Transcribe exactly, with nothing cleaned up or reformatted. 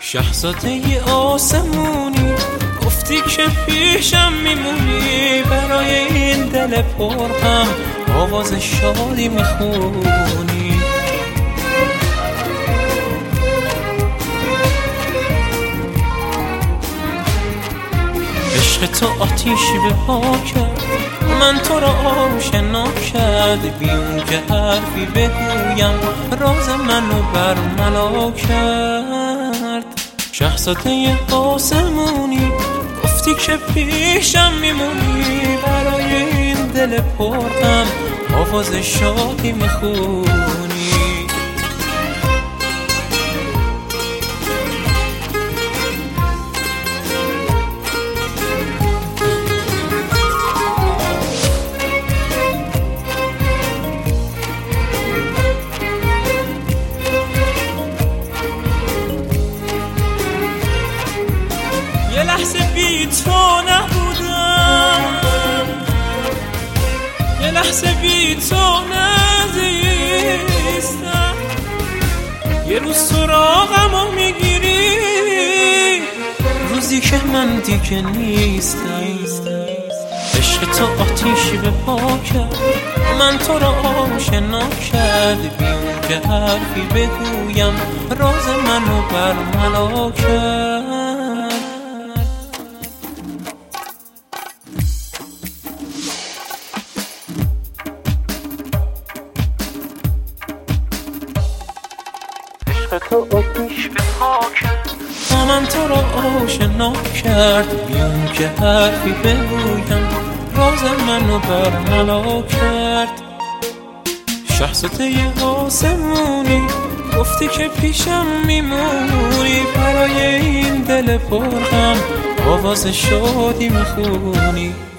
شهزاده آسمونی گفتی که پیشم میمونی، برای این دل پرغم آواز شادی میخونی. عشق تو آتیشی به پا کرد، من تو را آشنا کرد، بیون که حرفی بگویم راز منو برملا کرد. شهزاده آسمونی گفتی که پیشم میمونی، برای این دل پرغم آواز شادی میخونی. یه لحظه بی تو نبودم، یه لحظه بی تو نزیستم، یه روز سراغمو میگیری، روزی که من دیگه نیستم. عشق تو آتیشی به پا کرد، من تو را آشنا کرد، بیون که حرفی بگویم راز منو برملا کرد. تو آتیش به پا کرد، من تو را آشنا کرد، بیون که حرفی بگویم راز منو برملا کرد. شهزاده آسمونی گفتی که پیشم میمونی، برای این دل پرغم آواز شادی میخونی.